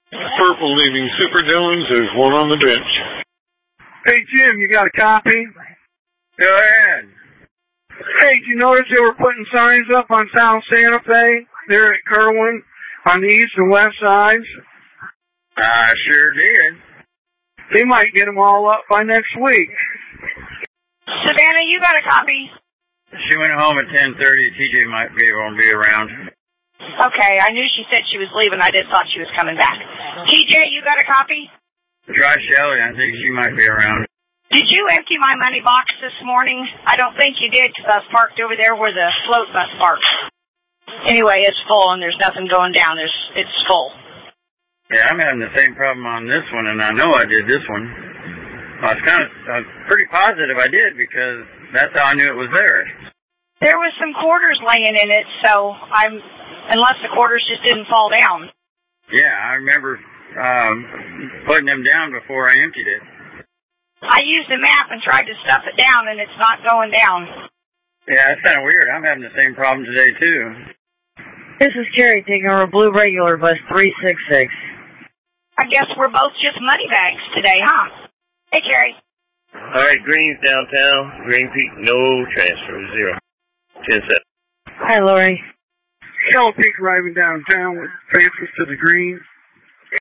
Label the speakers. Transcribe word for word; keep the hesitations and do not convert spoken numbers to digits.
Speaker 1: Purple leaving Super Dillons. There's one on the bench.
Speaker 2: Hey, Jim, you got a copy?
Speaker 3: Go ahead.
Speaker 2: Hey, did you notice they were putting signs up on South Santa Fe, there at Kerwin, on the east and west sides?
Speaker 3: I sure did.
Speaker 2: They might get them all up by next week.
Speaker 4: Savannah, you got a copy?
Speaker 3: She went home at ten thirty. T J might be able to be around.
Speaker 4: Okay, I knew she said she was leaving. I just thought she was coming back. T J, you got a copy?
Speaker 3: Try Shelly. I think she might be around.
Speaker 4: Did you empty my money box this morning? I don't think you did because I was parked over there where the float bus parks. Anyway, it's full and there's nothing going down. There's, it's full.
Speaker 3: Yeah, I'm having the same problem on this one, and I know I did this one. I was kind of I was pretty positive I did because that's how I knew it was there.
Speaker 4: There was some quarters laying in it, so I'm, unless the quarters just didn't fall down.
Speaker 3: Yeah, I remember um, putting them down before I emptied it.
Speaker 4: I used the map and tried to stuff it down, and it's not going down.
Speaker 3: Yeah, it's kind of weird. I'm having the same problem today, too.
Speaker 5: This is Carrie taking over Blue Regular Bus three six six.
Speaker 4: I guess we're both just money bags today, huh? Hey, Carrie.
Speaker 6: All right, Green's downtown. Green Peak, no transfer, zero. ten seven.
Speaker 5: Hi, Lori.
Speaker 2: Yellow Peak arriving downtown with transfers to the green.